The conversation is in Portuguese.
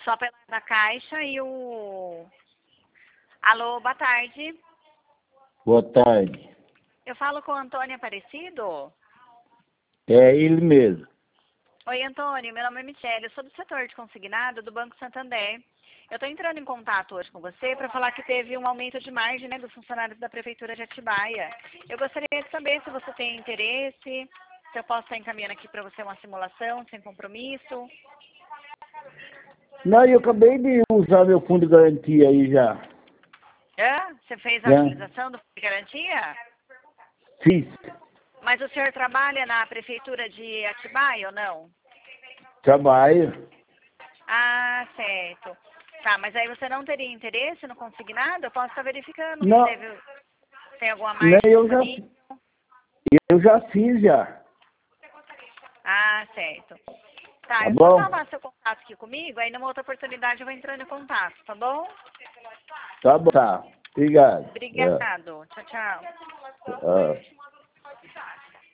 Só pela da Caixa e o... Alô, boa tarde. Boa tarde. Eu falo com o Antônio Aparecido? É ele mesmo. Oi, Antônio, meu nome é Michele, eu sou do setor de consignado do Banco Santander. Eu estou entrando em contato hoje com você para falar que teve um aumento de margem, né, dos funcionários da Prefeitura de Atibaia. Eu gostaria de saber se você tem interesse, se eu posso estar encaminhando aqui para você uma simulação sem compromisso. Não, eu acabei de usar meu fundo de garantia aí já. Você fez a Já utilização do Fundo de Garantia? fiz. Mas o senhor trabalha na Prefeitura de Atibaia ou não? Trabalho. Ah, certo. Tá, mas aí você não teria interesse no consignado? Eu posso estar verificando se Não, tem alguma não margem disponível. eu já fiz já. Ah, certo. Tá, Tá eu vou bom? salvar seu contato aqui comigo, aí numa outra oportunidade eu vou entrando em contato, tá bom? Tá bom. Tá. Obrigado. Obrigado. Tchau, tchau. É.